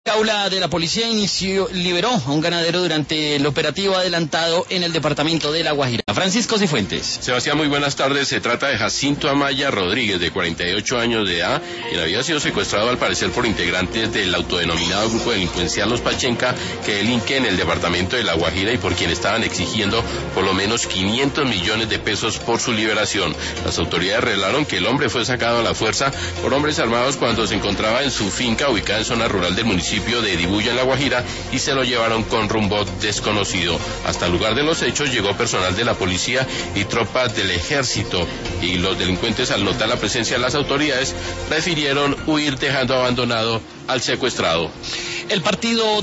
Jaula de la policía liberó a un ganadero durante el operativo adelantado en el departamento de La Guajira. Francisco Cifuentes. Sebastián, muy buenas tardes. Se trata de Jacinto Amaya Rodríguez, de 48 años de edad, quien había sido secuestrado al parecer por integrantes del autodenominado grupo delincuencial Los Pachenca, que delinque en el departamento de La Guajira y por quien estaban exigiendo por lo menos 500 millones de pesos por su liberación. Las autoridades revelaron que el hombre fue sacado a la fuerza por hombres armados cuando se encontraba en su finca ubicada en zona rural del municipio de Dibuya, en La Guajira, y se lo llevaron con rumbo desconocido. Hasta el lugar de los hechos llegó personal de la policía y tropas del ejército, y los delincuentes, al notar la presencia de las autoridades, prefirieron huir dejando abandonado al secuestrado. El partido